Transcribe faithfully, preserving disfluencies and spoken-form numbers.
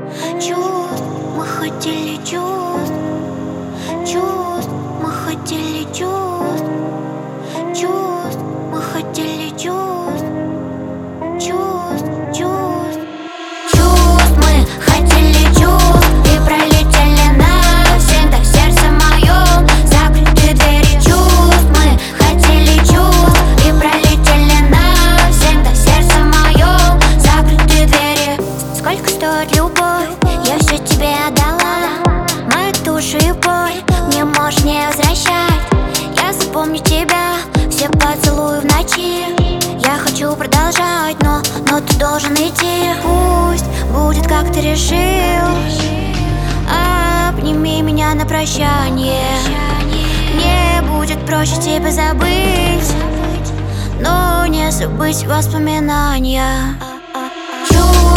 Чувств, мы хотели чувств. Чувств, мы хотели чувств. Чувств, мы хотели чувств. Чувств, чувств. Чувств, мы хотели чувств. И пролетели навсегда в сердце моем. Закрыты двери чувств. Мы хотели чувств. И пролетели навсегда в сердце моем. Закрыты двери. Сколько стоит любовь? Я все тебе отдала. Мою душу и боль не можешь не возвращать. Я запомню тебя, все поцелуи в ночи. Я хочу продолжать, но, но ты должен идти. Пусть будет, как ты решил. Обними меня на прощание. Мне будет проще тебя забыть, но не забыть воспоминания. Чувств,